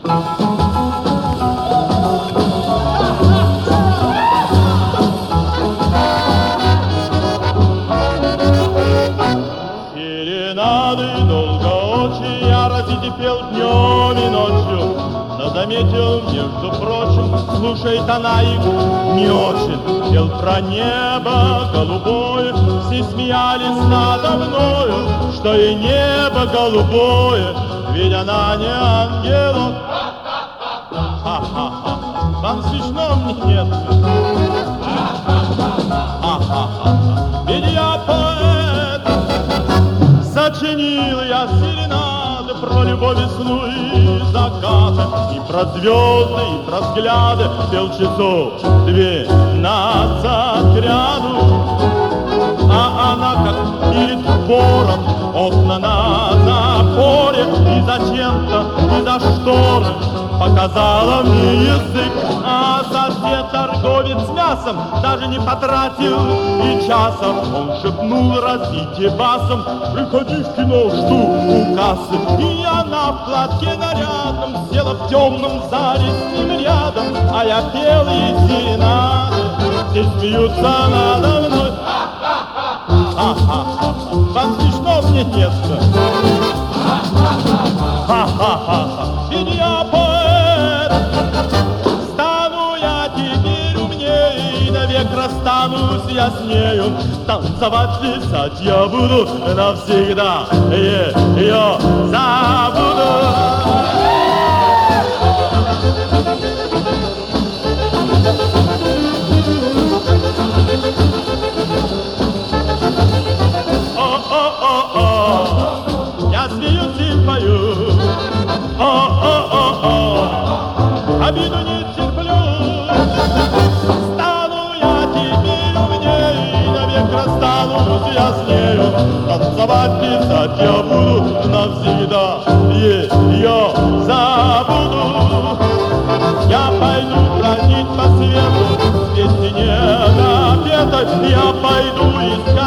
Серенады долго очень я разите пел днем и ночью, но заметил, между прочим, слушает она их не очень. Пел про небо голубое, все смеялись надо мною, что и небо голубое, ведь она не ангелок. Ха-ха-ха, вам смешно, мне нет. Ха-ха-ха, ведь я поэт. Сочинил я серенады про любовь, весну и закаты, и про звезды, и про взгляды, пел часов 12 кряду. А она, как перед вором, окна на запоре, и зачем-то из-за шторы показала мне язык. А сосед, торговец мясом, даже не потратил и часа. Он шепнул разите басом: приходи в кино, жду у кассы. И она в платке нарядном села в темном зале с ним рядом, а я пел ей серенады, все смеются надо мной. Ха-ха-ха, вам смешно, мне нет. Ха-ха-ха, ведь я поэт. Стану я теперь умнее, и навек расстанусь я с нею. Танцевать, писать я буду навсегда, ее забуду. Я смеюсь и пою, обиду не терплю. Стану я теперь умнее, и навек расстанусь я с нею. Танцевать, писать я буду навсегда, ее забуду. Я пойду бродить по свету, вместе не напетой, я пойду искать